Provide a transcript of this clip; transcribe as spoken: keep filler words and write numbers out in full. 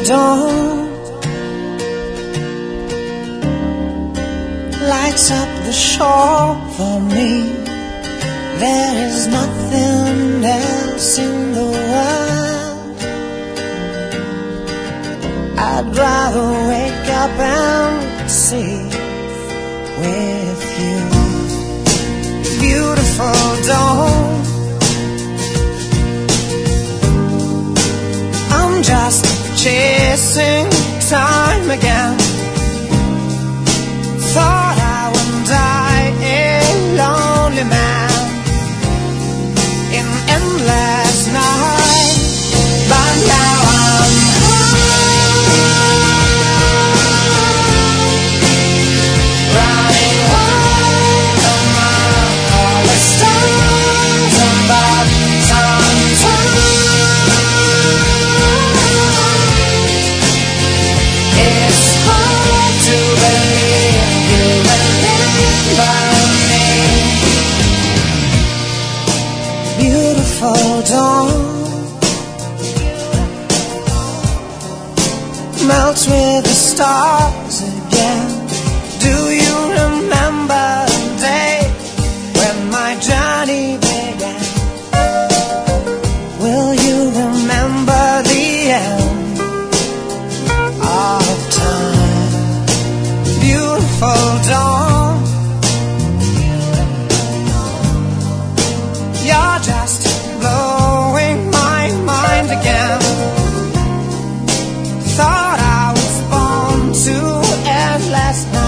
dawn lights up the shore for me. There is nothing else in the world. I'd rather wake up and see with you. Beautiful dawn, I'm just chasing time again. Thought I would die a lonely man in endless night, but now I'm high, running wild among all the stars above. Sometimes it's hard to believe you remember me. Beautiful dawn melts with the stars again. Do you remember the day when my journey began? Will you remember the end of time? Beautiful dawn, you're just blowing my mind again. Thought I was born to end last night.